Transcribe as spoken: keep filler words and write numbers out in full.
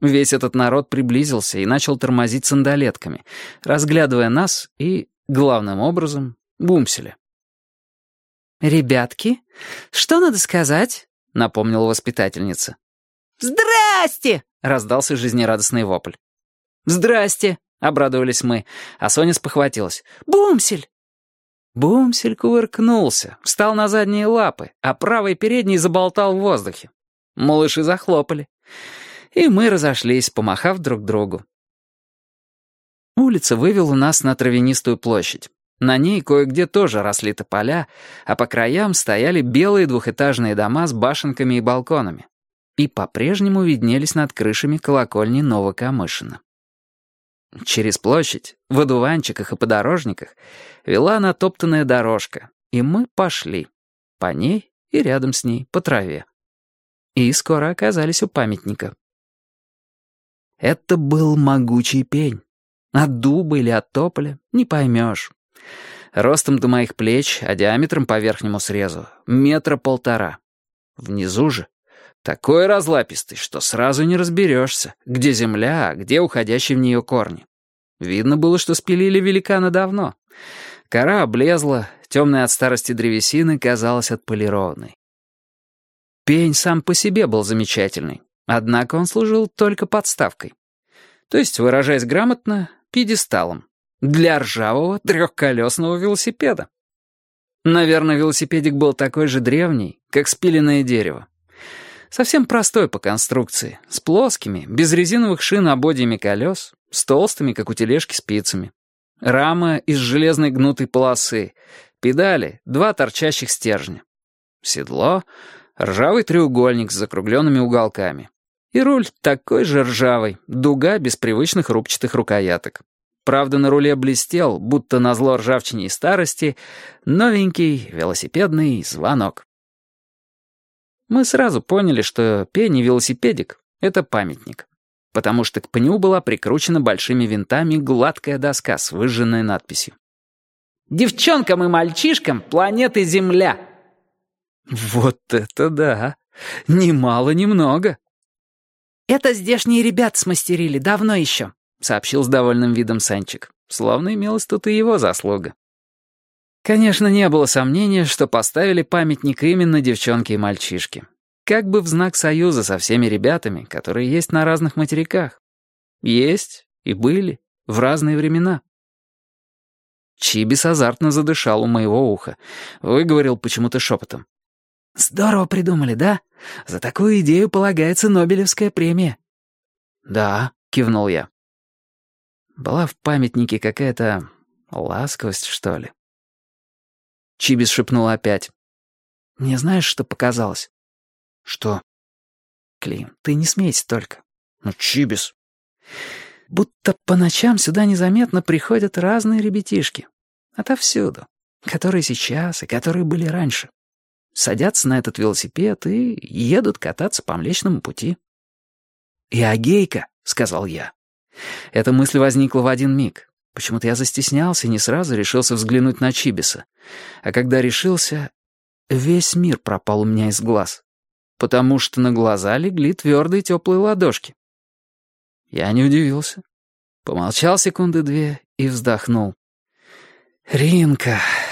Весь этот народ приблизился и начал тормозить сандалетками, разглядывая нас и, главным образом, Бумселя. «Ребятки, что надо сказать?» — напомнила воспитательница. «Здрасте!» — раздался жизнерадостный вопль. «Здрасте!» — обрадовались мы, а Соня спохватилась. «Бумсель!» Бумсель кувыркнулся, встал на задние лапы, а правый передний заболтал в воздухе. Малыши захлопали. И мы разошлись, помахав друг другу. Улица вывела нас на травянистую площадь. На ней кое-где тоже росли тополя, а по краям стояли белые двухэтажные дома с башенками и балконами. И по-прежнему виднелись над крышами колокольни Новокамышина. Через площадь, в одуванчиках и подорожниках, вела натоптанная дорожка, и мы пошли. По ней и рядом с ней, по траве. И скоро оказались у памятника. Это был могучий пень. От дуба или от тополя — не поймешь. Ростом до моих плеч, а диаметром по верхнему срезу — метра полтора. Внизу же такой разлапистый, что сразу не разберешься, где земля, а где уходящие в нее корни. Видно было, что спилили великана давно. Кора облезла, темная от старости древесины казалась отполированной. Пень сам по себе был замечательный, однако он служил только подставкой. То есть, выражаясь грамотно, пьедесталом для ржавого трехколесного велосипеда. Наверное, велосипедик был такой же древний, как спиленное дерево. Совсем простой по конструкции, с плоскими, без резиновых шин ободьями колес, с толстыми, как у тележки, спицами. Рама из железной гнутой полосы, педали, два торчащих стержня. Седло — ржавый треугольник с закругленными уголками. И руль такой же ржавый, дуга без привычных рубчатых рукояток. Правда, на руле блестел, будто назло ржавчине и старости, новенький велосипедный звонок. Мы сразу поняли, что пень и велосипедик — это памятник, потому что к пню была прикручена большими винтами гладкая доска с выжженной надписью. «Девчонкам и мальчишкам планеты Земля». Вот это да! Немало немного. «Это здешние ребята смастерили, давно еще», — сообщил с довольным видом Санчик. Словно имелась тут и его заслуга. Конечно, не было сомнения, что поставили памятник именно девчонке и мальчишке. Как бы в знак союза со всеми ребятами, которые есть на разных материках. Есть и были в разные времена. Чибис азартно задышал у моего уха. Выговорил почему-то шепотом. «Здорово придумали, да? За такую идею полагается Нобелевская премия». «Да», — кивнул я. Была в памятнике какая-то ласковость, что ли. Чибис шепнул опять. «Мне знаешь, что показалось?» «Что?» «Клим, ты не смейся только». «Ну, Чибис». «Будто по ночам сюда незаметно приходят разные ребятишки. Отовсюду. Которые сейчас и которые были раньше. Садятся на этот велосипед и едут кататься по Млечному пути». «И Агейка», — сказал я. Эта мысль возникла в один миг. Почему-то я застеснялся и не сразу решился взглянуть на Чибиса. А когда решился, весь мир пропал у меня из глаз. Потому что на глаза легли твердые теплые ладошки. Я не удивился. Помолчал секунды две и вздохнул. «Ринка,